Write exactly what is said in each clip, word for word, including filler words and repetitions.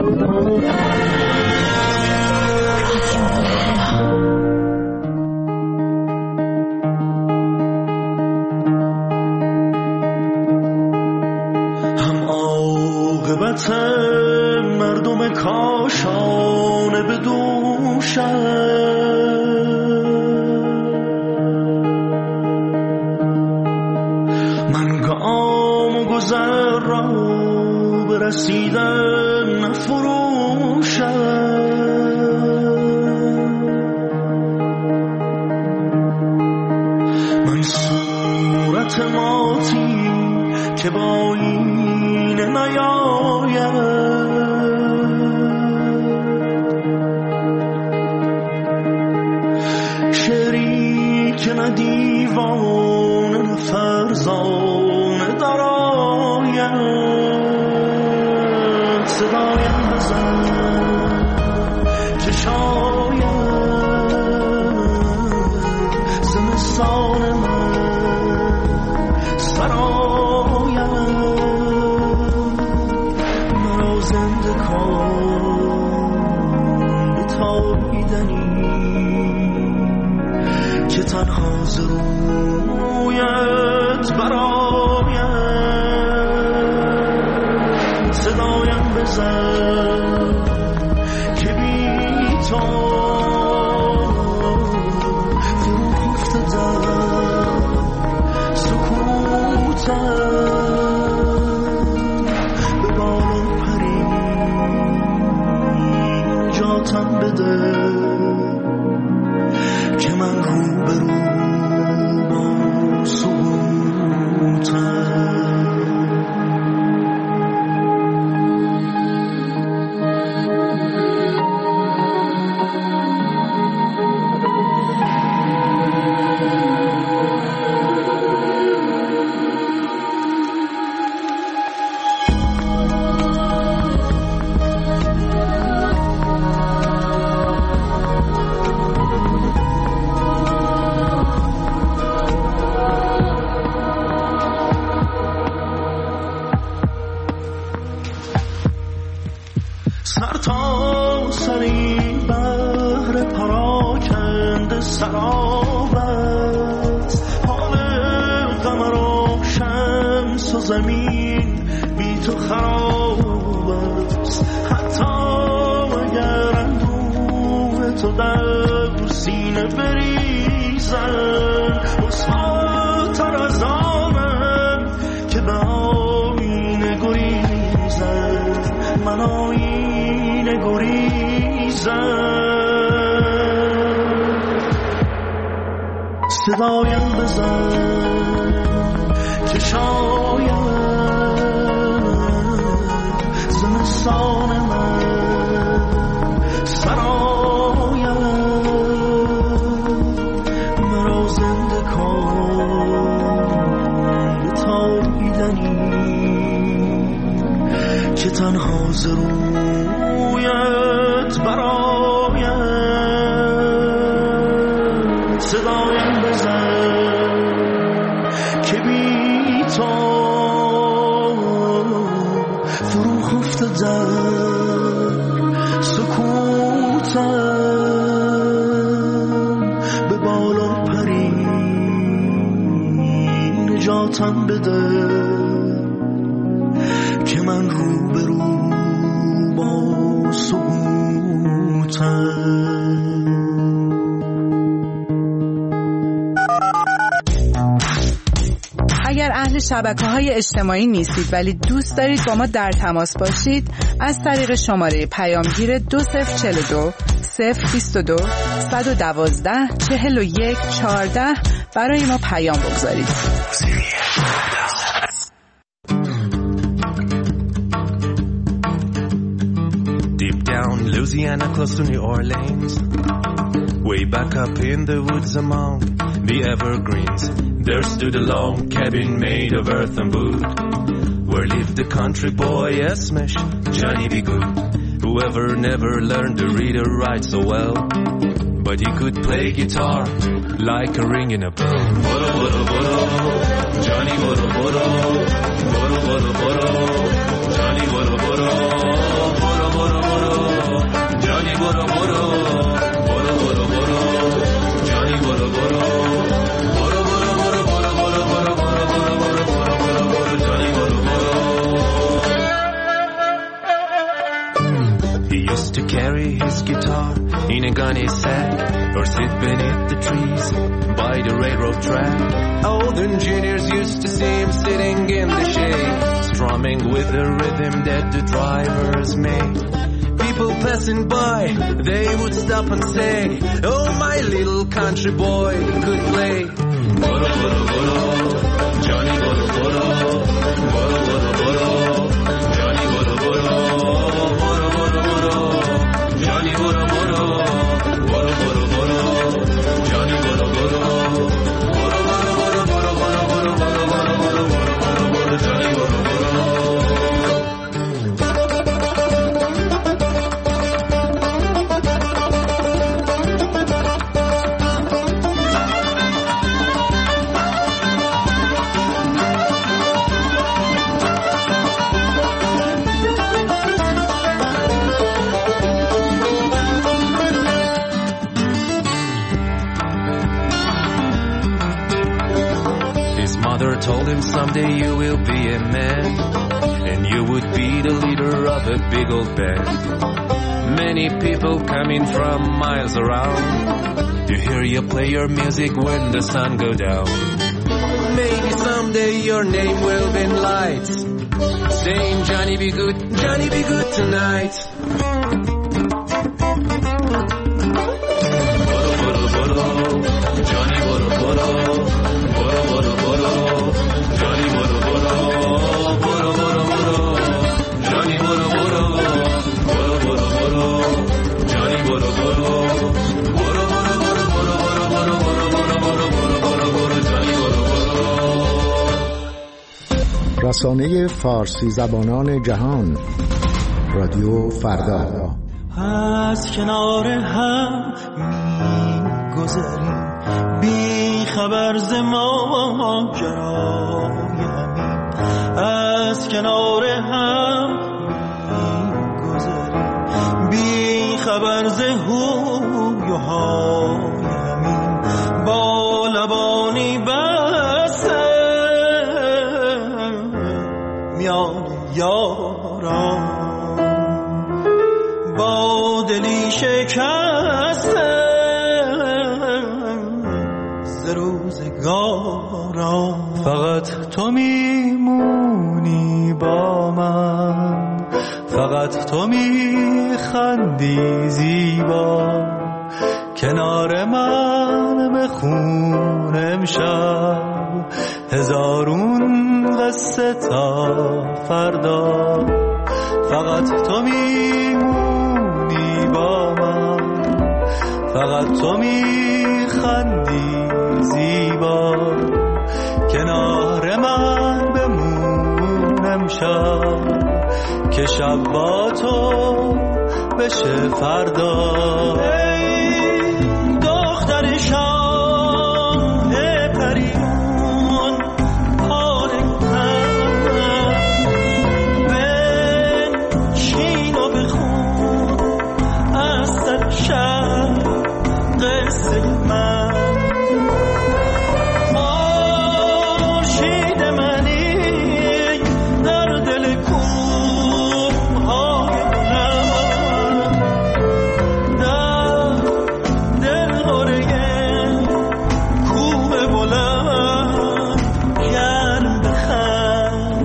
مردم کاشانه به دوشم من گام و گذر را برسیدن نفروشم من صورت ماتی که با این نیاید که نه دیوان نه فرزانه دراید صدایم بزن که شاید زمستان من سراید مرا زنده کن به تابیدنی که تنها ز رویت براید صدایم بزن که بی تو فرو خفته در سکوتم به بالا پری نجاتم بده که من رو به رو با سقوطم سر تا سری بحر پراکنده سراب است حال قمر و شمس و زمین بی تو خراب است حتی اگر اندوه تو در سینه بریزن رسواتر از آنم که به آینه گریزن من آینه گریزن صدایم بزن که شاید زمستان من سراید مرا زنده کن به تابیدنی که تنها ز رویت براید صدایم بزن که بی تو فرو خفته در سکوتم به بالا پری نجاتم بده که من رو به رو با سقوطم. اگر اهل شبکه‌های اجتماعی نیستید ولی دوست دارید با ما در تماس باشید، از طریق شماره پیامگیر دو صفر چهل و دو صفر بیست و دو صد و دوازده چهل و یک چهارده برای ما پیام بگذارید. Deep down Louisiana, close to New Orleans, way back up in the woods among the evergreens, there stood a log cabin made of earth and wood, where lived the country boy Esmesh, Johnny B. Good, whoever never learned to read or write so well, but he could play guitar like a ring in a bell. Boro, boro, boro, Johnny boro, boro, boro, boro, boro, Johnny boro, boro, boro, boro. used to carry his guitar in a gunny sack or sit beneath the trees by the railroad track. Old engineers used to see him sitting in the shade, strumming with the rhythm that the drivers made. People passing by, they would stop and say, oh, my little country boy could play. Boro, boro, boro, Johnny boro, boro, boro, boro, boro, Johnny boro, boro, boro, boro, boro, Johnny boro, boro, boro, boro, boro, Johnny boro, boro, boro, boro, boro, boro, boro, boro, boro, boro, boro, boro, Johnny boro, boro. Told him someday you will be a man, and you would be the leader of a big old band. Many people coming from miles around to hear you play your music when the sun go down. Maybe someday your name will be in lights, saying Johnny be good, Johnny be good tonight. Boro, boro, boro, Johnny boro, boro, boro, boro, boro, Johnny boro, boro, boro, boro, boro, Johnny boro, boro, boro, boro, boro, Johnny boro, boro, boro, boro, boro, boro, boro, boro, boro, boro, boro, Johnny boro, boro. رسانه فارسی زبانان جهان، رادیو فردا. از کنار هم می‌گذریم بی خبر ز ماجرای همین، از کنار هم می‌گذریم بی خبر ز هوی و های همین، با لبانی بسته میان یاران، با دلی شکسته ز روزگاران. فقط تو میمونی با من، فقط تو میخندی زیبا، کنار من بخون امشب هزارون قصه تا فردا. فقط تو میمونی با من، فقط تو میخندی زیبا، کنار من بمون امشب که شب با تو بشه فردا. ای دختر شاه پریون پاره کن، بنشین و بخون از سر شب قصه من. خورشید منی در دل کوه‌های بلند، در دلهره کوه بلند گرم بخند.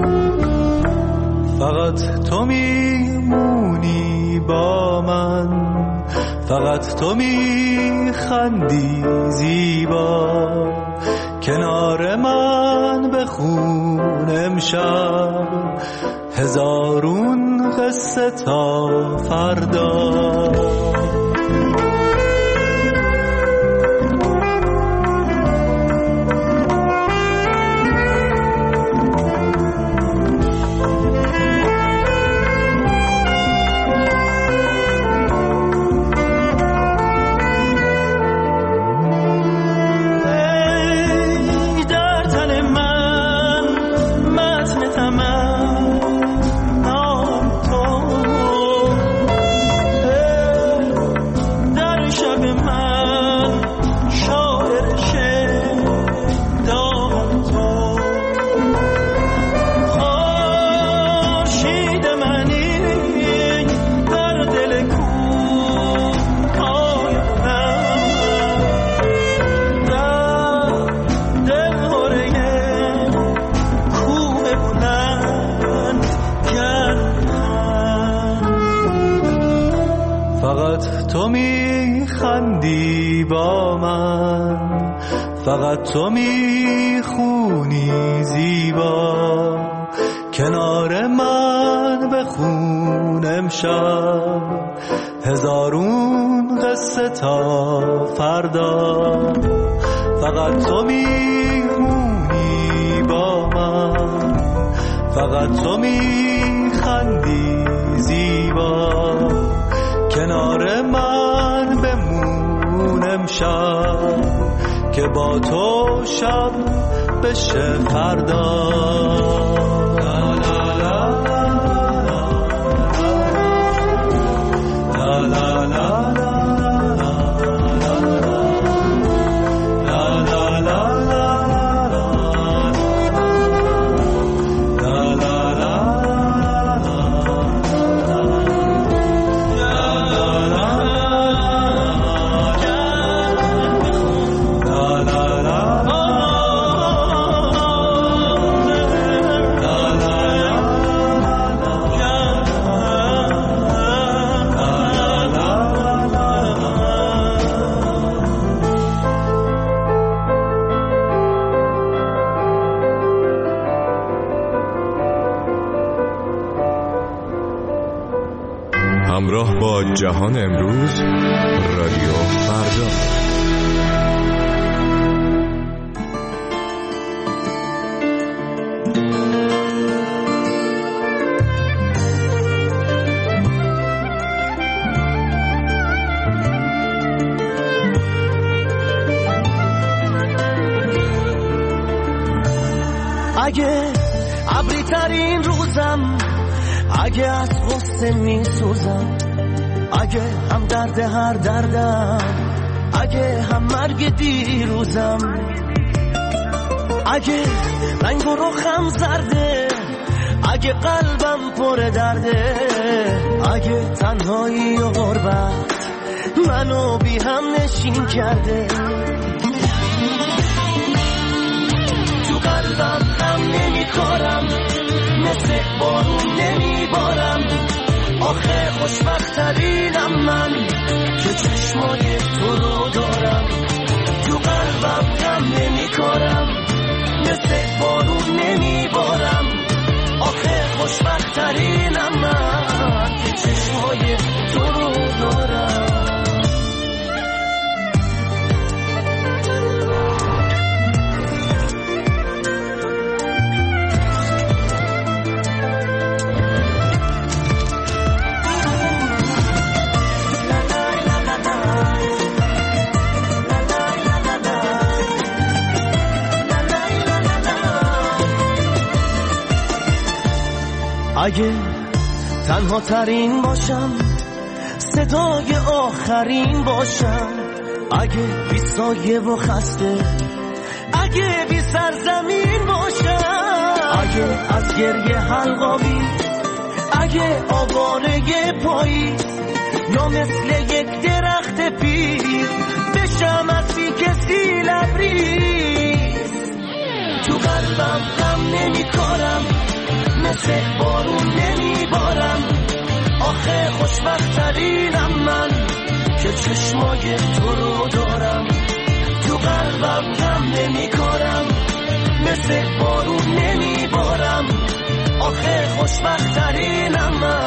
فقط تو میمونی با من، فقط تو میخندی زیبا، کنار من بخون امشب هزارون قصه تا فردا. فقط تو میخندی با من، فقط تو میخونی زیبا، کنار من بخون امشب هزارون قصه تا فردا. فقط تو میمونی با من، فقط تو میخندی زیبا، کنار من بمون امشب که با تو شب بشه فردا. لا لا لا لا لا لا همراه با جهان امروز، رادیو فردا. اگه ابری ترین روزم، اگه از غصه می سوزم، اگه هم درد هر دردم، اگه هم مرگ دیروزم، اگه رنگ و رخم زرده، اگه قلبم پر درده، اگه تنهایی و غربت منو بی هم نشین کرده، تو قلبم هم نمی کارم، مثل بارون نمی بارم، آخه خوشبخترینم من که چشمای تو رو دارم، تو قلبم غم نمی کارم، مثل بارون نمی بارم، آخه خوشبخترینم من که چشمای تو رو دارم. اگه تنها ترین باشم، صدای آخرین باشم، اگه بی سایه و خسته، اگه بی سرزمین باشم، اگه از گریه حلقاوی، اگه آواره پاییز، یا مثل یک درخت پیر بشم از بی کسی لبریز، تو قلبم غم نمی کارم، مثل بارون نمی بارم، آخه خوشبخترینم من که چشمای تو رو دارم، تو قلبم غم نمی کارم، مثل بارون نمی بارم، آخه خوشبخترینم من